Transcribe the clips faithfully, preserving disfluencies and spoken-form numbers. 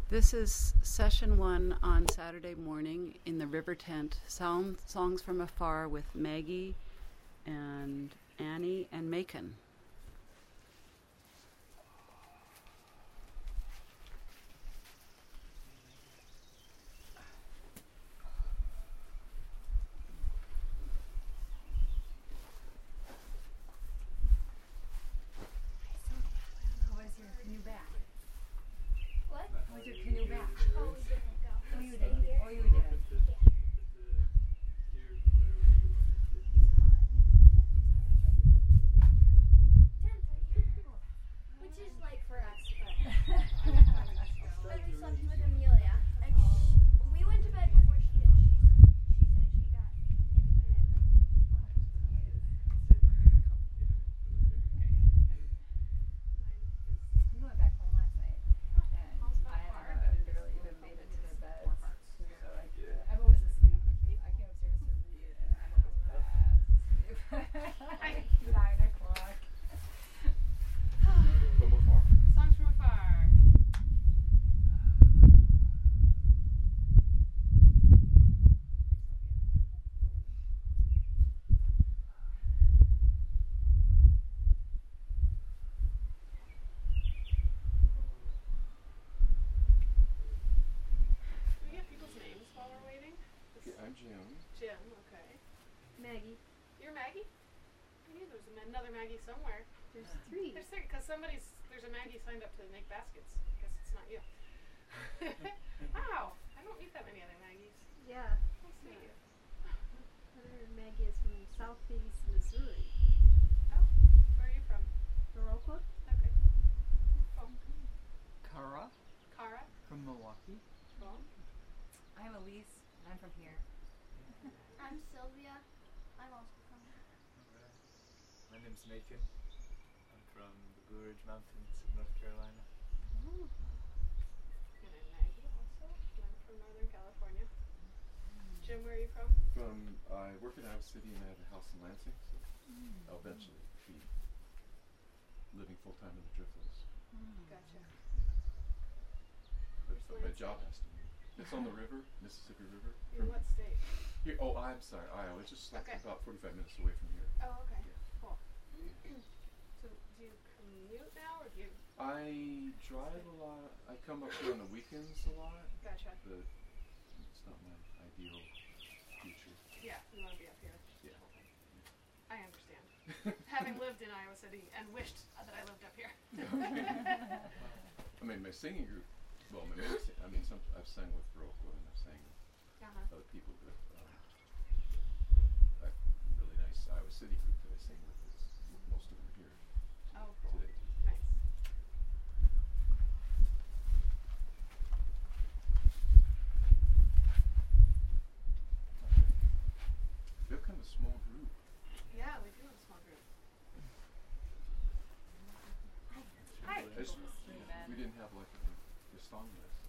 This is session one on Saturday morning in the River Tent. Sound, songs from afar with Maggie and Annie and Macon. Another Maggie somewhere. There's three. There's three, because somebody's, there's a Maggie signed up to make baskets. I guess it's not you. Wow, I don't meet that many other Maggies. Yeah. Nice to meet you. Other Maggie is from Southeast Missouri. Oh, where are you from? Viroqua. Okay. Cool. Kara Kara. from Milwaukee. Cool. I'm Elise. I'm from here. I'm Sylvia. I'm also from here. My name's Macon. I'm from the Blue Ridge Mountains of North Carolina. And I'm Maggie also. And I'm from Northern California. Jim, where are you from? From I work in Iowa City and I have a house in Lansing, so mm. I'll eventually be living full time in the Driftless. Mm. Gotcha. But, but my job has to be. It's on the river, Mississippi River. In what state? Here, oh, I'm sorry, Iowa. It's just like okay. about forty-five minutes away from here. Oh, okay. Yeah. Cool. So, do you commute now, or do you? I drive a lot. I come up here on the weekends a lot. Gotcha. But it's not my ideal future. Yeah, you want to be up here. Yeah. I understand. Having lived in Iowa City and wished that I lived up here. I mean, my singing group. Well, my main sing, I mean, some, I've sang with Viroqua and I've sang with uh-huh. other people, but um, a really nice Iowa City group that I sing with is most of them here oh, cool. today. Nice. We have kind of a small group. Yeah, we do have a small group. Hi. I just, we didn't have like a, a song list.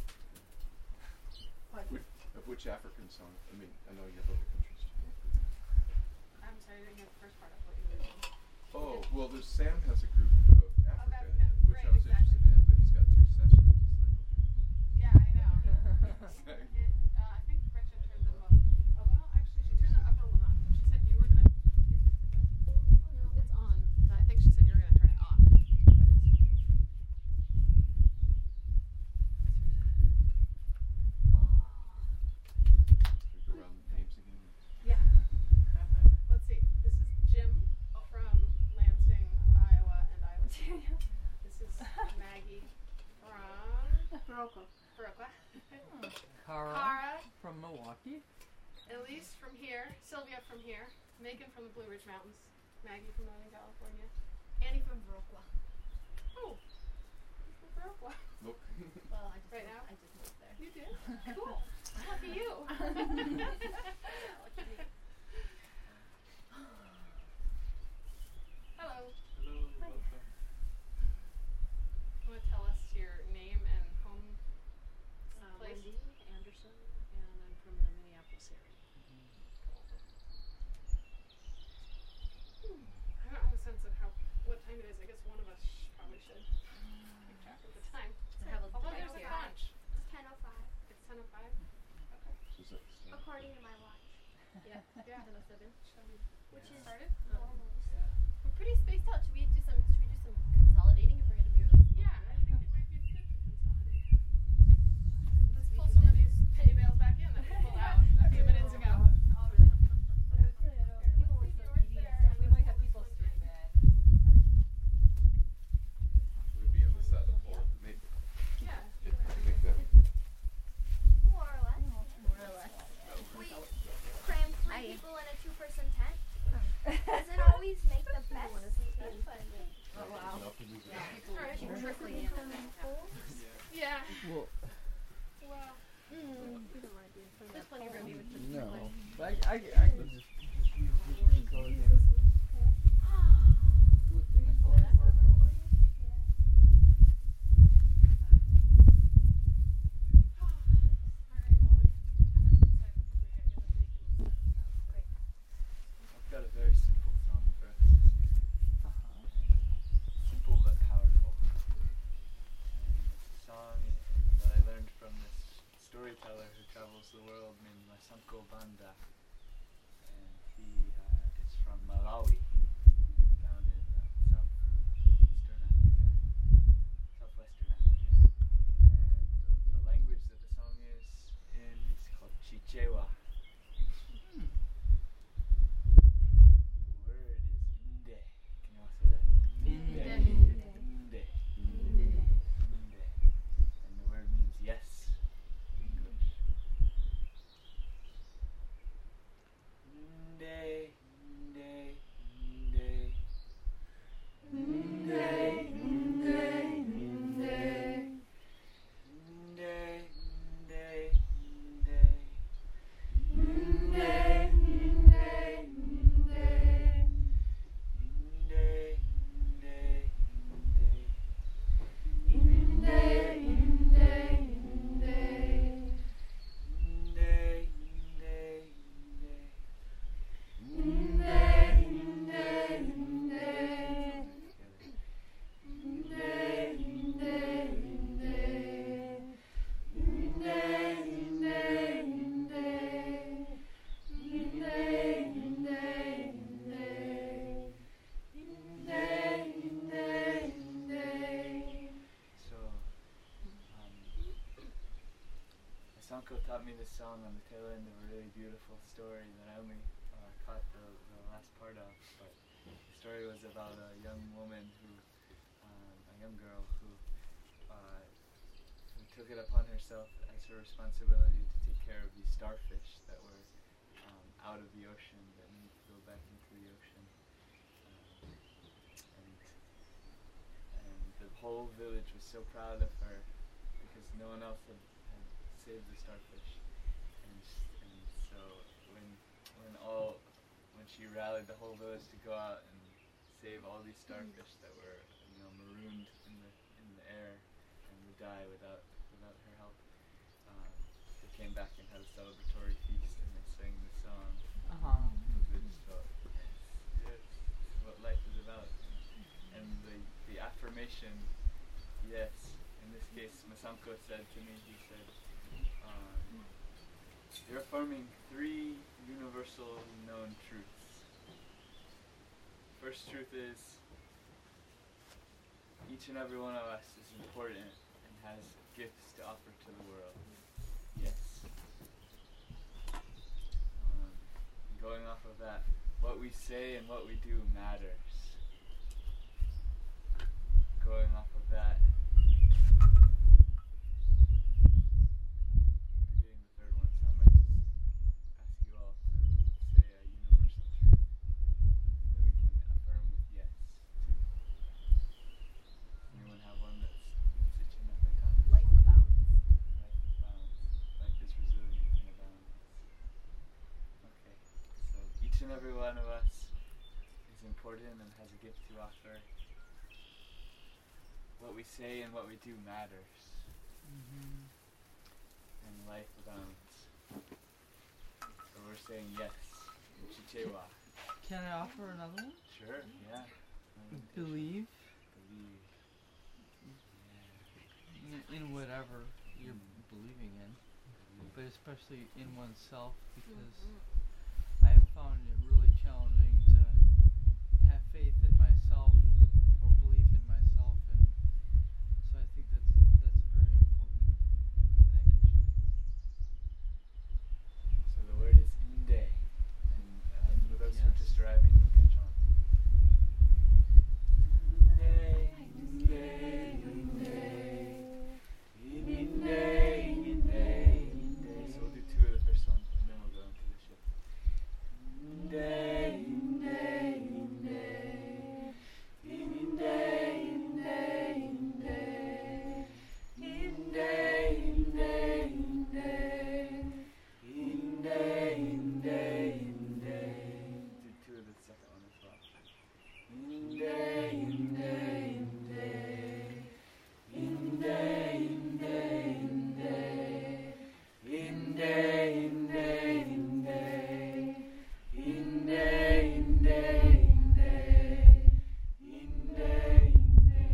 What? Which, of which African song? I mean, I know you have other countries too. I'm sorry, I didn't get the first part of what you were doing. Oh, well, there's Sam has a group of Africa, African, which right, I was exactly. interested in, but he's got two sessions. It's Yeah, I know. like, okay. It, uh, I think Gretchen turned them up. Oh, well, actually, she turned the upper one on. She said you were gonna. No, it's on. I think she said you were gonna turn it off. But Should we go around the names again? yeah. Let's see. This is Jim from Lansing, Iowa, and Iowa City. This is Maggie from Viroqua. Viroqua. Kara, Kara. from Milwaukee. Elise from here, Sylvia from here, Megan from the Blue Ridge Mountains, Maggie from Northern California, Annie from Viroqua. oh, you're from Viroqua. Look. Well, I just Right moved, now? I just moved there. You did? Cool. Lucky you. Hello. Hello, welcome. You want to tell us your name and home Uh, place? Wendy Anderson, and I'm from the Minneapolis area. I don't have a sense of how what time it is. I guess one of us sh- probably should keep track of the time. I have a Although bike there's a here. conch. Yeah. Yeah. Then a seven. which is Started? almost. Yeah. We're pretty spaced out. Should we do some? Should we do some consolidating if we're gonna be really? Yeah, I think it might be good to consolidate. Let's pull some of these hay bales back in that we pulled out a few minutes ago. Oh, really? People were still eating and stuff. We might have people sitting back. Would be on this side of the pole. Maybe. Yeah. It, make that. More or less. More or less. We cram three Hi. people in a two-person tent. Doesn't always make the best sleep, but Oh wow. Enough to move it. Alright. Trickling in. Yeah. Well, Well, There's plenty of room even for no. like, But I, I, I can just, just use the code here. alright, well, we kind of decided if we ended up making this out of I've got a very simple song for us. Uh-huh. Simple but powerful. And it's a song that I learned from this storyteller who travels the world named Masanko Banda. And he uh, is from Malawi, down in uh, southeastern Africa, southwestern Africa. And the, the language that the song is in is called Chichewa. Hmm. The word is inde. Can you all say that? Inde. Inde. Inde. Inde. And the word means yes in English. Inde. Inde. Inde. Inde. Inde. Inde. Inde. Inde. So, um, Masanko taught me this song on the tail end of a really beautiful story that I only uh, caught the, the last part of. But the story was about a young woman who, um, a young girl who, uh, who took it upon herself as her responsibility to take care of these starfish that were um, out of the ocean, that needed to go back into the ocean. Um, and and the whole village was so proud of her because no one else had, had saved the starfish. And, s- and so when when all when she rallied the whole village to go out and save all these starfish that were you know marooned in the in the air and would die without without her help, um, they came back and had a celebratory feast and they sang the song. Uh-huh. Because they just thought, yes, this is what life is about. And the, the affirmation, yes, in this case, Masanko said to me, he said, um, you're affirming three universal known truths. First truth is, each and every one of us is important and has gifts to offer to the world. Yes. Um, going off of that, what we say and what we do matters. Going off of that, forgetting the third one, so I might just ask you all to say a universal truth that we can affirm with yes to. Anyone have one that's, that's itching at their tongue? life abounds. Life abounds. Life is resilient and abounds. Okay, so each and every one of us is important and has a gift to offer. What we say and what we do matters, Mm-hmm. and life abounds. So we're saying yes in Chichewa. Can I offer another one? Sure, yeah. Um, Believe Believe. Yeah. in, in whatever you're Mm. believing in, Believe. but especially in oneself, because found it really challenging to have faith in myself or belief in myself, and so I think that's that's a very important thing. So the word is inde, and uh, for those who are just arriving, you'll catch on. Inde, inde, inde, inde, inde. So we'll do two of the first one, and then we'll go into the shift. Inde, inde, inde, inde, inde, inde, inde, inde, inde. Inde, inde, inde. Do two of the second one as well. Inde, inde, inde. Inde, inde, inde. Inde, inde, inde. Inde, inde, inde. Inde, inde,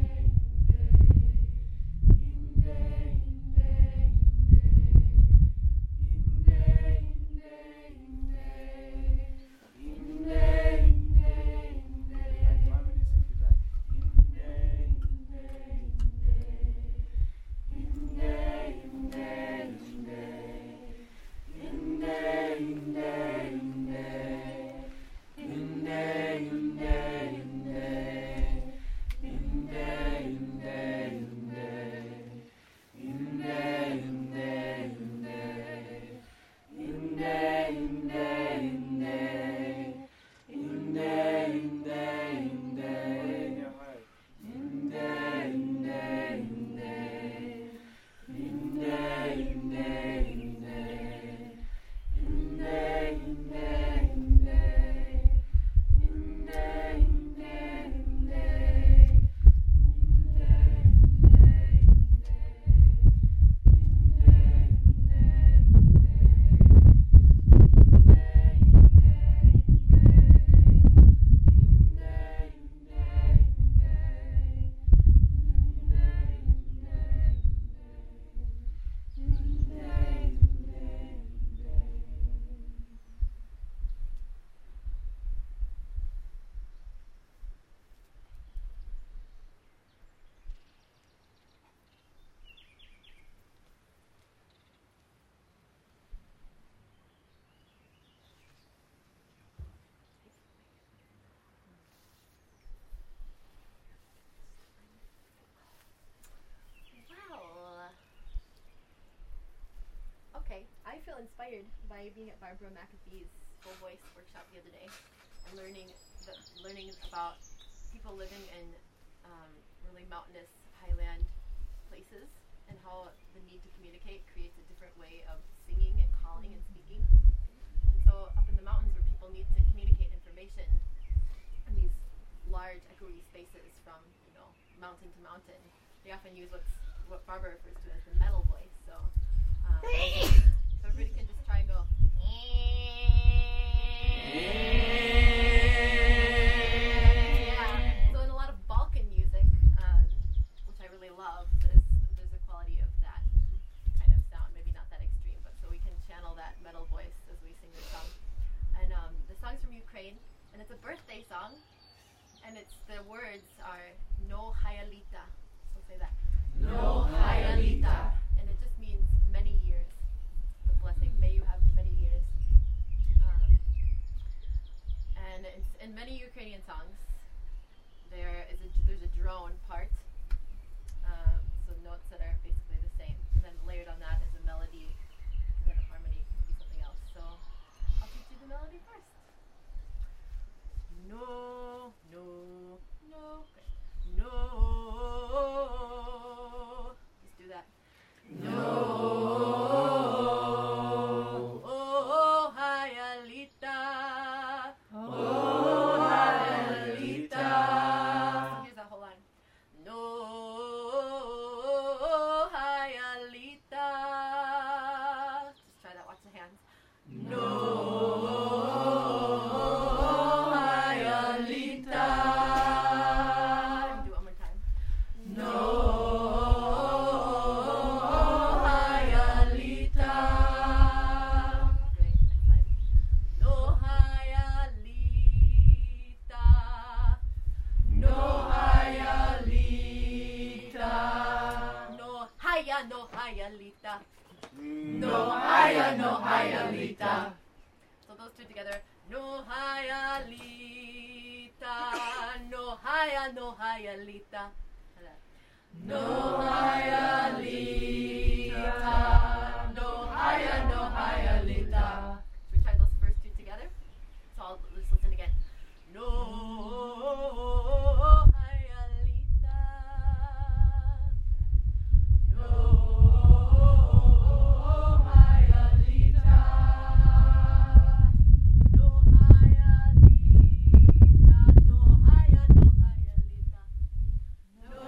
feel inspired by being at Barbara McAfee's Full Voice workshop the other day and learning the, learning about people living in um, really mountainous highland places and how the need to communicate creates a different way of singing and calling and speaking. And so up in the mountains where people need to communicate information in these large echoey spaces from, you know, mountain to mountain, they often use what's what Barbara refers to as the metal voice. So, um, so everybody can just try and go. Yeah. So in a lot of Balkan music, um, which I really love, there's, there's a quality of that kind of sound. Maybe not that extreme, but so we can channel that metal voice as we sing this song. And um, the song's from Ukraine, and it's a birthday song, and it's the words are No Hayalita. So say that. No Hayalita. And it just means many years. The blessing. May you have many years. Um, and it's, in many Ukrainian songs, there is a, there's a drone part. Um, so notes that are basically the same. And then layered on that is a melody. And then a harmony can be something else. So I'll teach you the melody first. No, no, no. Okay. No. Just do that. No. Oh, Hayalita. Oh, Hayalita. So here's that whole line. No, Hayalita. Just try that. Watch the hands. No. Hayalita. no hayalita. No haya, no hayalita. So those two together. No hayalita. No haya, no hayalita. No hayalita. No haya, no hayalita. Should we try those first two together? So I'll, let's listen again. No hayalita. No hayalita. No hayalita. No haya, no hayalita. No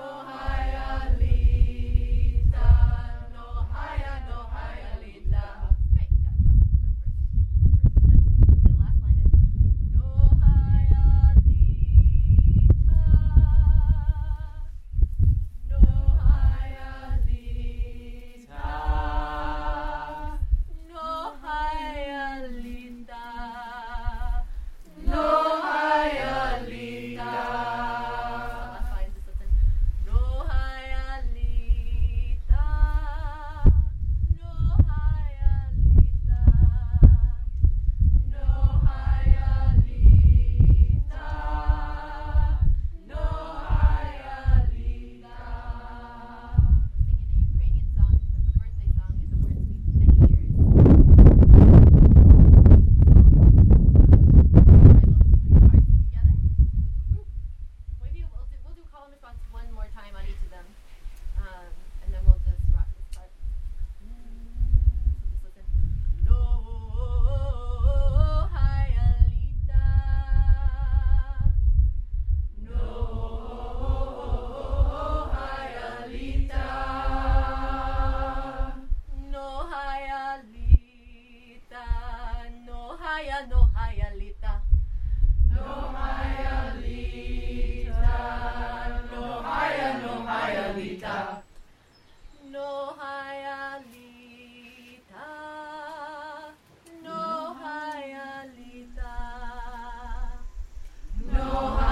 hayalita. No haya, no hayalita. Great, got that. The first, first and then the last line is no hayalita. No hayalita. No hayalita. No hayalita. Last line, just listen. No hayalita. No hayalita. No hayalita. No hayalita. We're singing a Ukrainian song that's a birthday song, and the words mean many years. So, uh, try those three parts together. Maybe we'll do, we'll do call and response one more time on each of them, um, and then we'll just rock this part. So just listen. No hayalita. No hayalita. No hayalita. No haya, no hayalita. No hayalita. No haya, no hayalita. No hayalita. No hayalita. No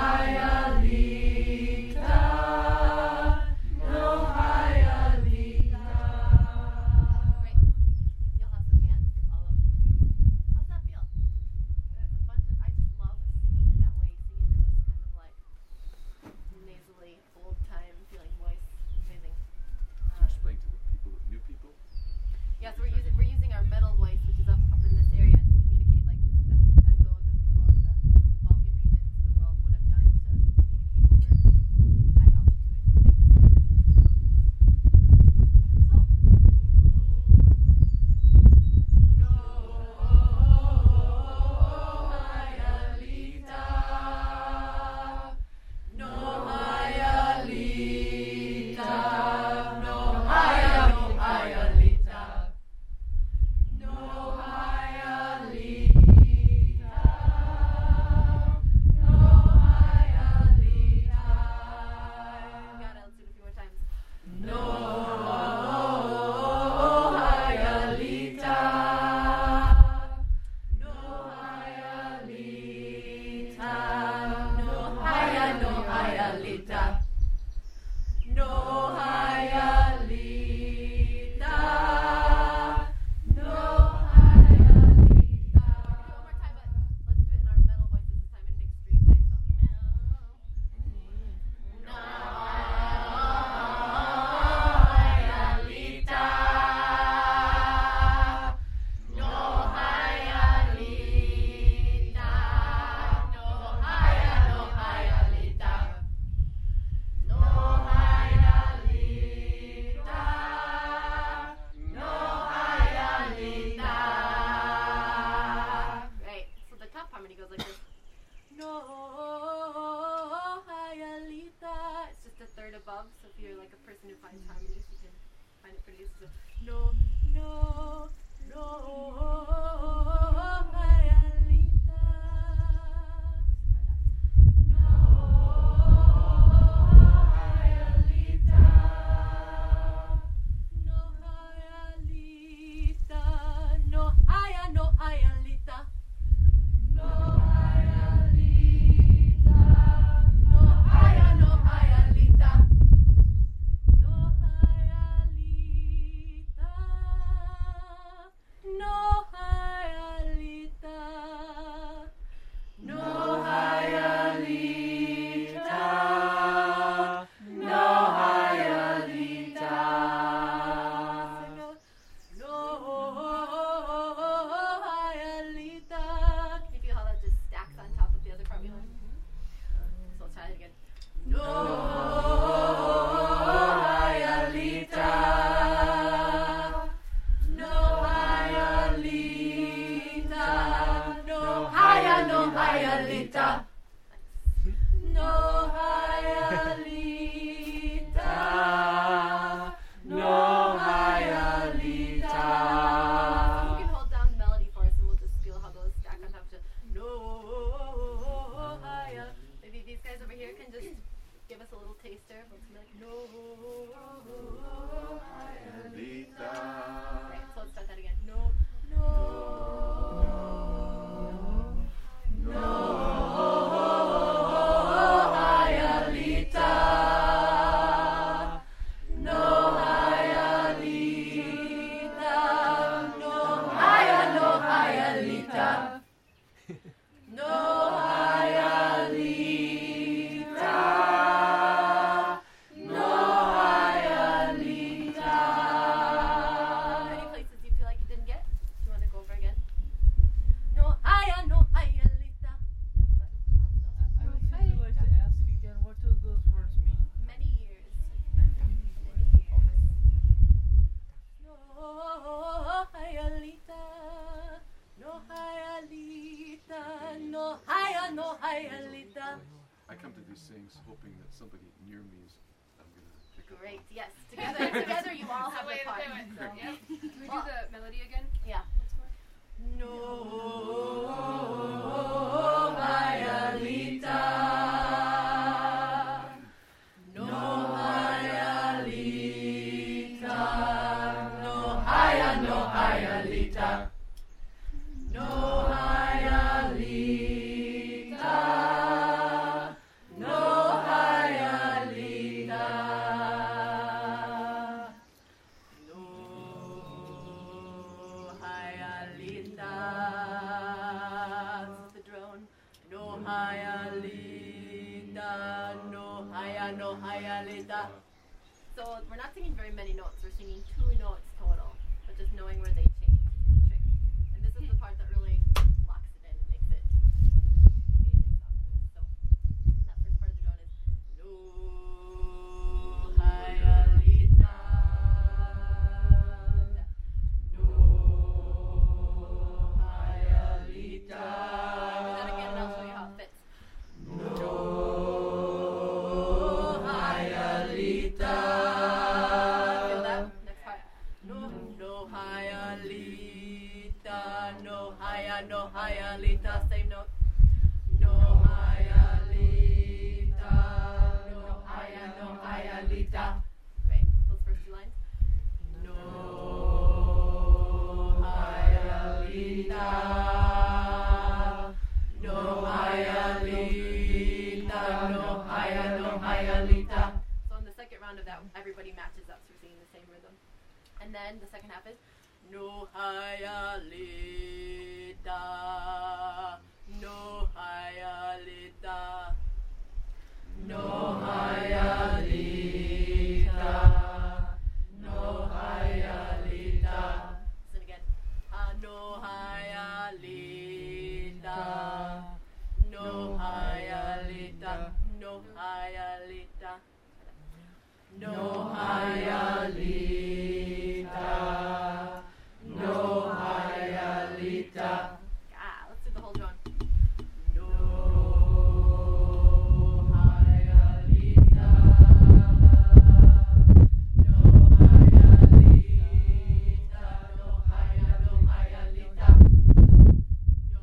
hayalita. No hayalita. Great. You'll have some hands to follow. How's that feel? It's a bunch of, I just love singing in that way, singing in this kind of like nasally, old time feeling voice. Amazing. Can you explain to the people, new people? Yeah, so we're using we're using our metal voice, which is up up in this area, to communicate like as, as though the people in the Balkan regions of the world would have done to communicate over high altitudes and big distances between mountains. So. No hayalita. No haya, no hayalita. No hayalita. No hayalita. Got it. Let's do it a few more times. No hayalita. No hayalita. No haya, no hayalita. No hayalita. No hayalita. One more time, but let's do it in our metal voices this time in an extreme way. So, No hayalita. No hayalita. No haya, no hayalita. No hayalita. No hayalita. right. So the top harmony goes like this. No hayalita. It's just a third above. So if you're like a person who finds harmonies, you can find it pretty easy. So, no, no, no hayalita. Let's try that. No Hialeah. No Hialeah. Any places you feel like you didn't get? Do you want to go over again? No Hialeah, no Hialeah. I would simply like to ask again, what do those words mean? Many years. Many years. No Hialeah. No Hialeah. No Hialeah, no Hialeah. I come to these things hoping that somebody near me is, I'm going to pick up. Great, yes. Together, together you all have Wait, the part. wait, wait. So. Yep. Can we do Well, the melody again? Yeah. No Hialeah. No Hialeah. No Hialeah, no Hialeah. No Hialeah. No Hialeah. No Hialeah. This is the drone. No Hialeah. No Hialeah, no Hialeah. So we're not singing very many notes. We're singing two notes total, but just knowing where they change is the trick. And this is the part that really locks it in and makes it amazing sound. So that first part of the drone is No Hialeah. No Hialeah. do that again and I'll show you how it fits. No Hialeah. Feel that? Next part. No, no Hialeah. No Hialeah, no Hialeah. Same note. No Hialeah. No Hialeah, no Hialeah. Great. Those first two lines. No Hialeah. No Hialeah. No Hialeah, no Hialeah. So in the second round of that, everybody matches up, so we're singing the same rhythm. And then the second half is No Hialeah. No Hialeah. No Hialeah. No Hialeah. listen again. Ah, no Hialeah. No Hialeah. No Hialeah. No Hialeah. No Hialeah. Ah, let's do the whole drone. No Hialeah. No Hialeah. No Hialeah, no Hialeah. No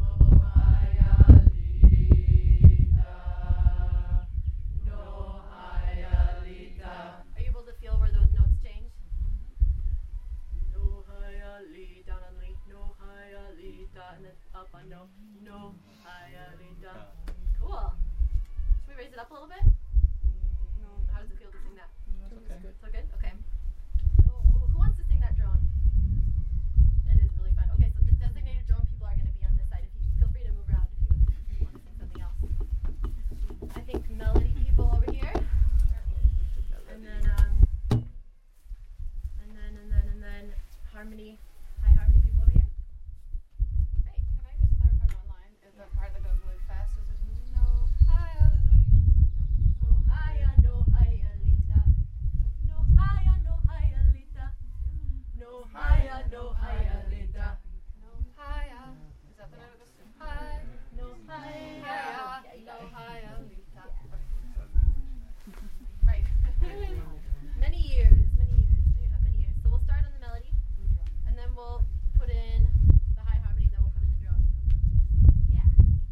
Hialeah. No Hialeah. Are you able to feel where those notes change? No Hialeah, down on Lee. No Hialeah, and then up on no. No Hialeah. Cool. Should we raise it up a little bit? How does it feel to sing that? Okay. So good? Okay. Oh, who wants to sing that drone? It is really fun. Okay, so the designated drone people are going to be on this side. If you feel free to move around if you, if you want to sing something else. I think melody people over here. And then um and then and then and then harmony. Hi harmony people over here. Great. Can I just clarify one line? Is the part that goes really fast? Is it no Hialeah? No Hialeah, no Hialeah. No Hialeah, no Hialeah. No Hialeah, no Hialeah. No Hialeah. Is that the note that goes hi? No Hialeah. Hialeah. No Hialeah. Right. Many years, many years. You have many years. So we'll start on the melody, and then we'll put in the high harmony, then we'll put in the drone. Yeah.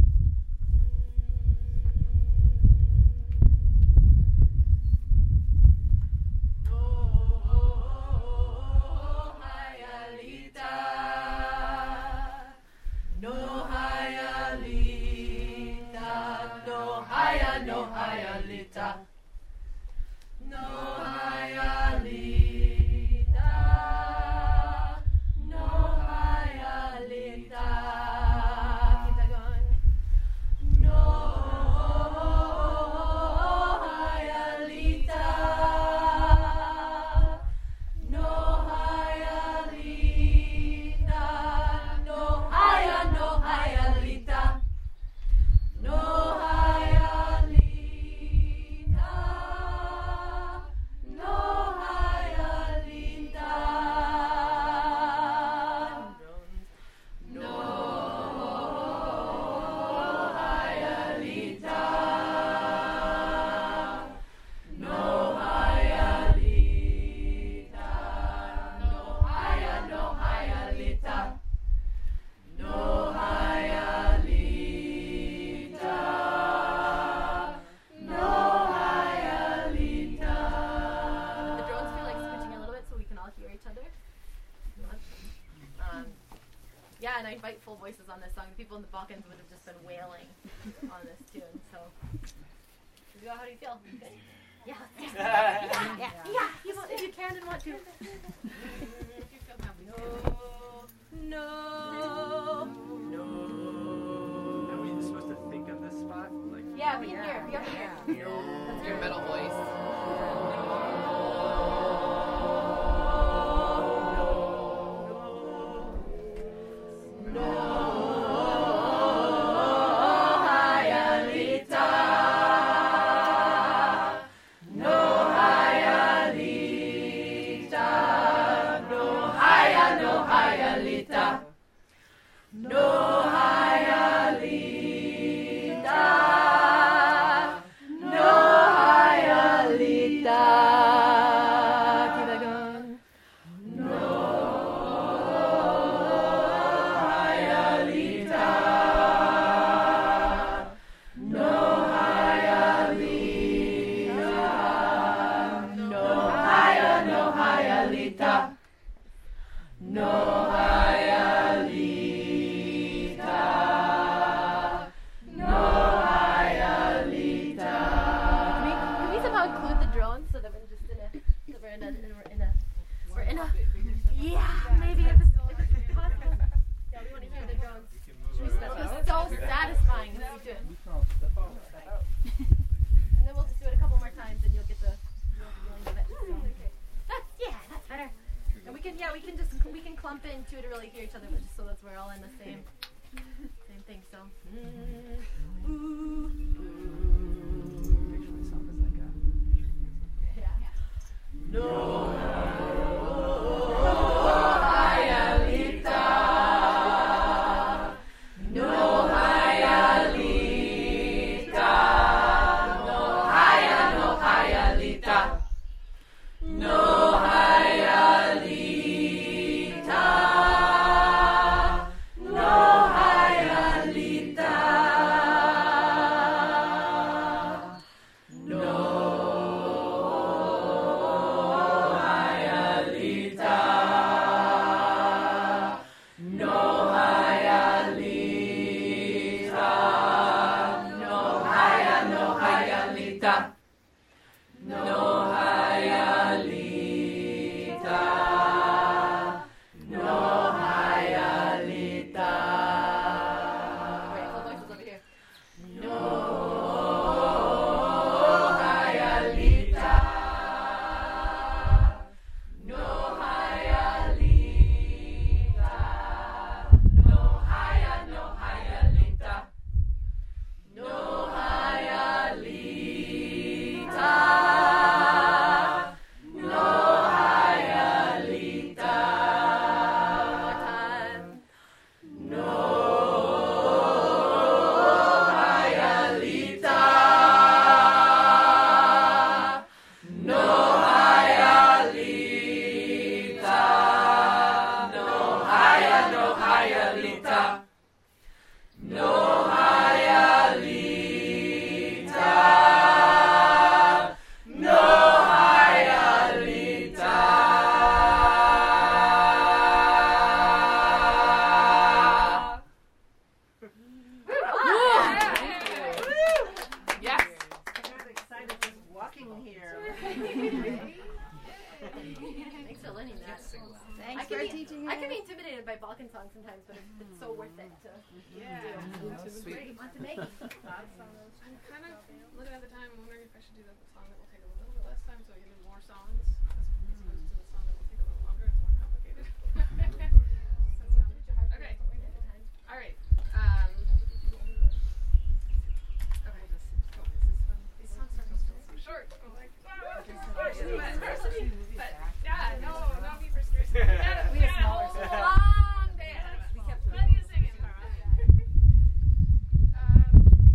No Hialeah. No Hialeah. Um, yeah, and I invite full voices on this song. The people in the Balkans would have just been wailing on this tune. So, how do you feel? Good? Yeah, yeah, yeah, yeah, yeah. You want, if you can and want to. If you feel comfortable. No, no, no. Are we supposed to think of this spot? Like, yeah, be yeah. here, be up here. Yeah. That's your metal voice.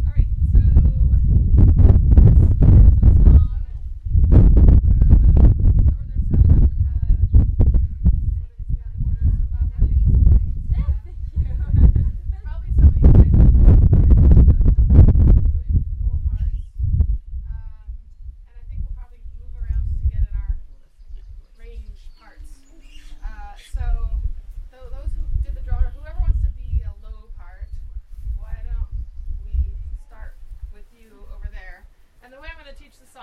Um,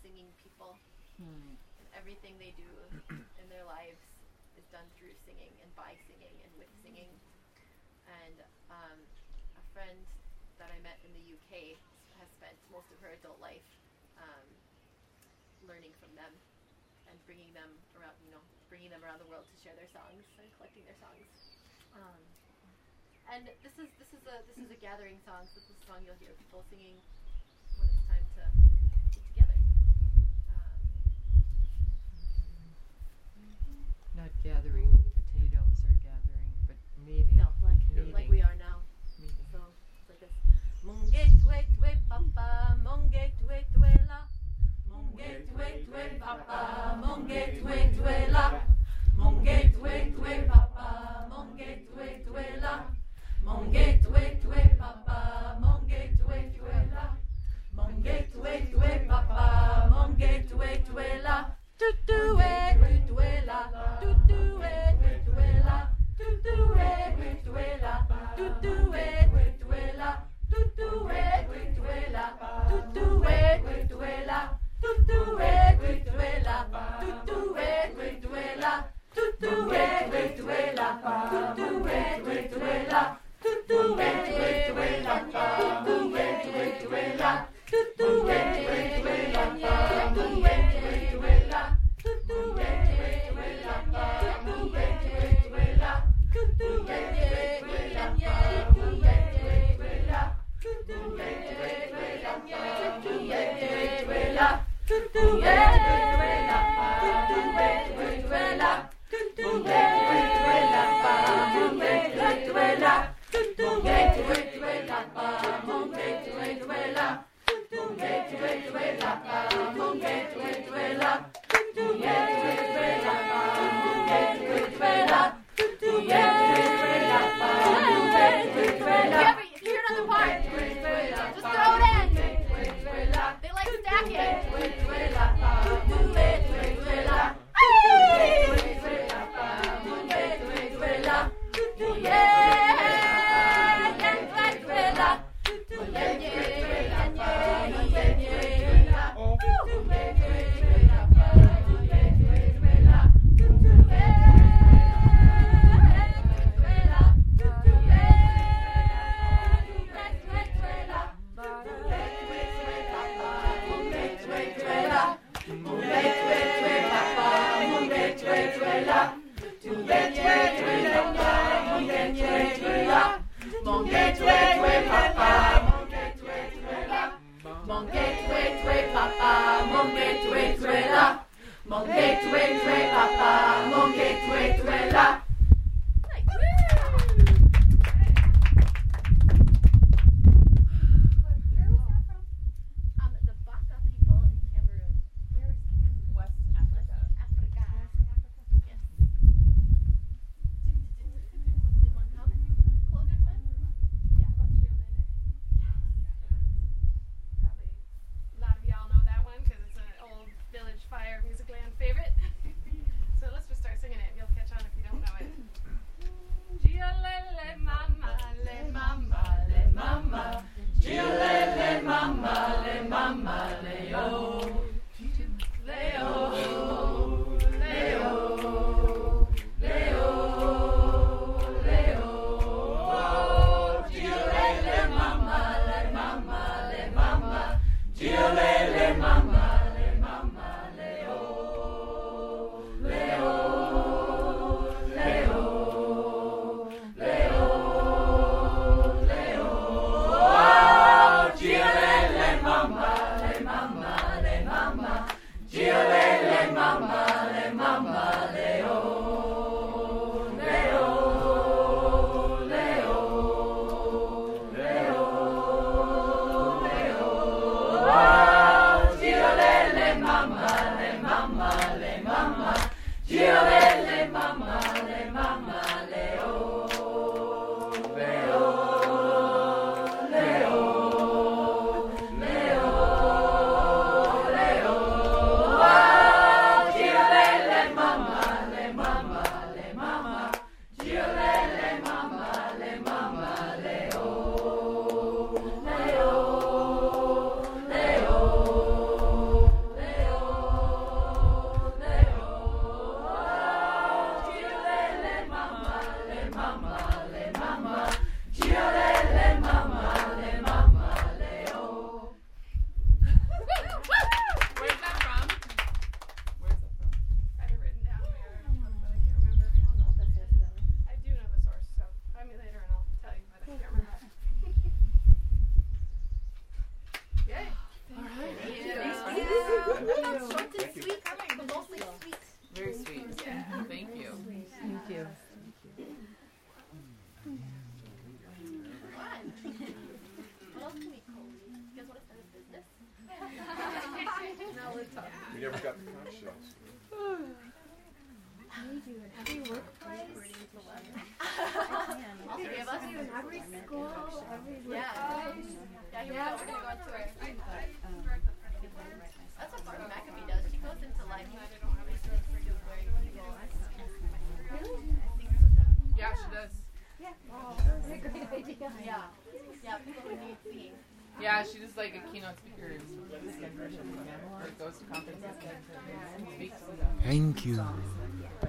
singing people. Hmm. And everything they do in their lives is done through singing and by singing and with singing. And um, a friend that I met in the U K has spent most of her adult life um, learning from them and bringing them around, you know, bringing them around the world to share their songs and collecting their songs. Um, and this is this is a this is a gathering song. So this is a song you'll hear people singing when it's time to get together. Um, Not gathering potatoes or gathering, but meeting. no, like meeting. like we are now. Meeting. So it's like this. Munge tue tue papa, munge tue tue la. Munge tue tue papa, munge tue tue la. Munge tue tue papa, munge tue tue la. Munge tue tue papa, munge tue tue la. Munge tue tue papa, munge tue tue la. Tutue tutue la, tutue tutue la, tutue tutue la, tutue tutue la, tutue tutue la, tutue tutue la, tutue tutue la, tutue tutue la, tutue tutue la, tutue tutue la, tutue tutue la, tutue tutue la, tutue tutue la, tutue tutue la. Tuela, tuela, tuela, tuela, tuela, We never got the conch shells. We do in every workplace. All three of us. In every school, every Yeah. workplace. Yeah, here we Yeah. go. We're gonna go on tour. Um, That's what Barbara McAfee does. She goes into like wearing people. Really? Yeah, she does. Yeah. Oh, that was a great idea. Yeah. Yeah, people who need seeing. Yeah, she does like a keynote speaker or goes to conferences and speaks to them. Thank you.